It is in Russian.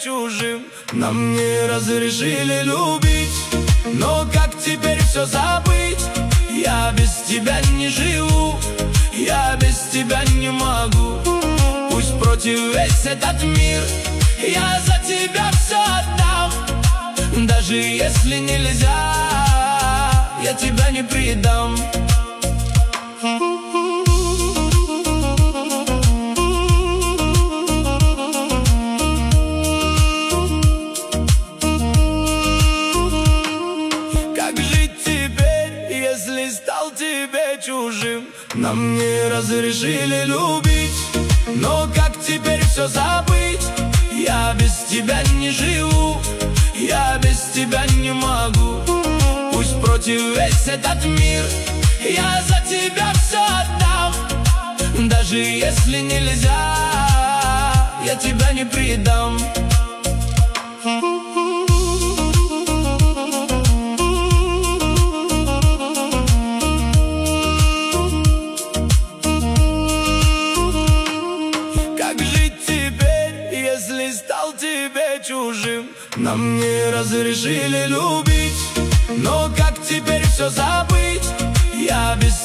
чужим. Нам не разрешили любить, но как теперь все забыть? Я без тебя не живу, я без тебя не могу. Пусть против весь этот мир, я за тебя все отдам. Даже если нельзя, я тебя не предам. Как жить теперь, если стал тебе чужим? Нам не разрешили любить, но как теперь все забыть? Я без тебя не живу, я без тебя не могу. Пусть против весь этот мир, я за тебя все отдам. Даже если нельзя, я тебя не предам. Как жить теперь, если стал тебе чужим? Нам не разрешили любить, но как теперь все забыть? Я без